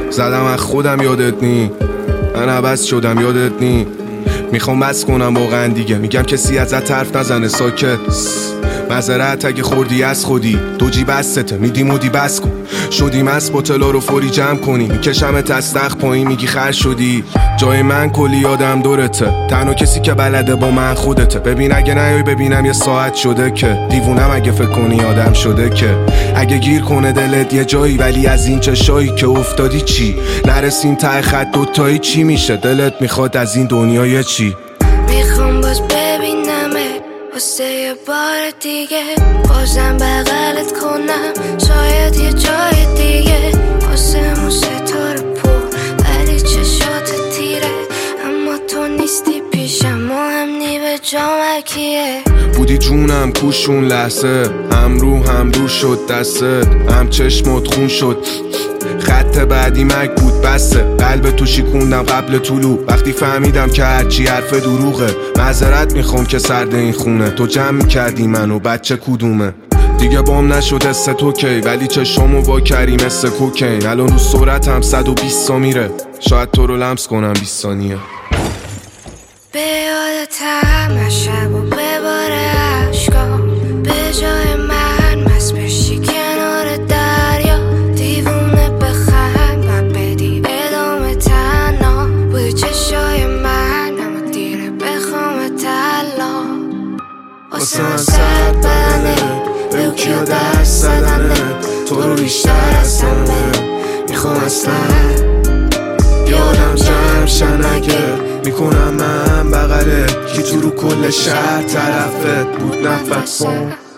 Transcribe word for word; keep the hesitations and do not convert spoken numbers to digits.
زدم از خودم یادت نی، من عوض شدم یادت نی. میخوام بس کنم واقعا دیگه، میگم کسی ازت حرف نزنه ساکت. معذرت اگه خوردی از خودی، دو جی بسته میدی مودی بس کن. شدیم از بوتلا رو فوری جمع کنی، میکشم تستخ پایین میگی خر شدی. جای من کلی آدم دورته، تنها کسی که بلده با من خودته. ببین اگه نیای ببینم یه ساعت شده که دیوونم اگه فکر کنی آدم شده که. اگه گیر کنه دلت یه جایی ولی از این چشایی که افتادی چی؟ نرسیم ته خط دوتایی چی میشه؟ دلت میخواد از این دنیای چی؟ میخوام باز ببینمه واسه یه بار دیگه، بازم بغلت کنم شاید یه جای دیگه. واسه مو ستاره پر ولی چشات تیره، اما تو نیستی پیشم و هم نی به جامکیه. بودی جونم کوشون لحظه، هم رو هم دور شد دستت، هم چشمت خون شد. خط بعدی مک بود بسته، قلب تو شیکوندم قبل طلوع. وقتی فهمیدم که هرچی حرف دروغه، معذرت میخوام که سرد این خونه. تو جمع میکردی منو بچه کدومه؟ دیگه بام نشد است تو کی، ولی چشامو وا کردی مثل کوکین. الان رو سرعتم صد و بیست تا میره، شاید تو رو لمس کنم بیست ثانیه. به یادتم از شب و بباره عشقام، به جای من مست بشی کنار دریا. دیوونه بخند و بدی ادامه تنها، بوی چشای من اما دیره بخوام تلا. واسه من سرد بدنه، به او کیا دست زدنه. تو رو بیشتر از همه میخوام اصلا یادم جمع شن اگه میکنم من بغله. کی تو رو کل شهر طرفت بود نفس کن.